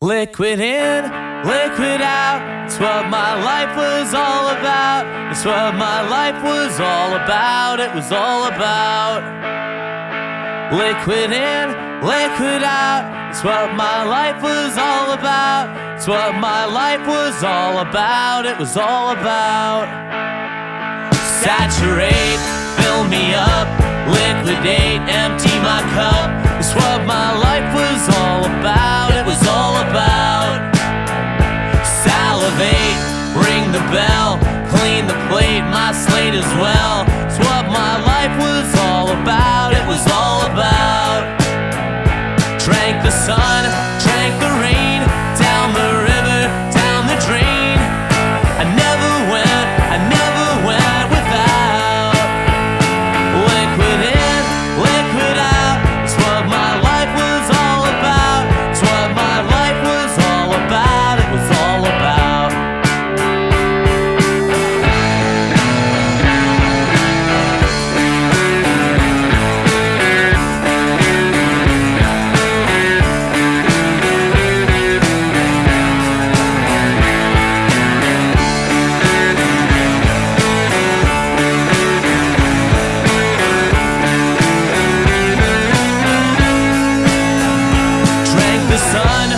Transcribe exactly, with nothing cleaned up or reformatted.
Liquid in, liquid out. It's what my life was all about. It's what my life was all about. It was all about. Liquid in, liquid out. It's what my life was all about. It's what my life was all about. It was all about. Saturate, fill me up. Liquidate, empty my cup. It's what my life was all about. It was all about. Salivate, ring the bell. Clean the plate, my slate as well. It's what my life was all about. It was all about. Drank the sun, drank the rain. Down the river, down the drain. I never went, I never went without. Liquid in, liquid out. It's what my life was all about. It's what my life was all about. It was all about. The sun